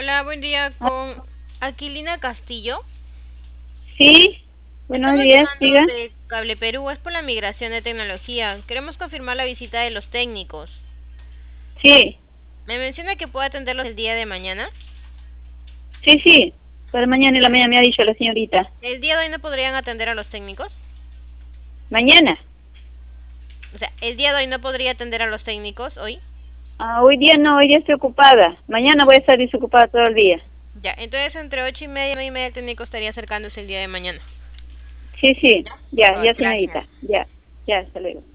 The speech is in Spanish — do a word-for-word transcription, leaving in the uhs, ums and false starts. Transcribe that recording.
Hola, buen día Ah, con Aquilina Castillo. sí, buenos Estamos días, llamando diga. de Cable Perú, es por la migración de tecnología. Queremos confirmar la visita de los técnicos. Sí, Me menciona que puede atenderlos el día de mañana. sí, sí. Para mañana en la mañana me ha dicho la señorita. El día de hoy no podrían atender a los técnicos. ¿Mañana? O sea, el día de hoy no podría atender a los técnicos hoy. Ah, hoy día no, hoy día estoy ocupada. Mañana voy a estar desocupada todo el día. Ya, entonces entre ocho y media y nueve y media el técnico estaría acercándose el día de mañana. Sí, sí, ya, Oh, ya gracias. señorita, ya, ya, hasta luego.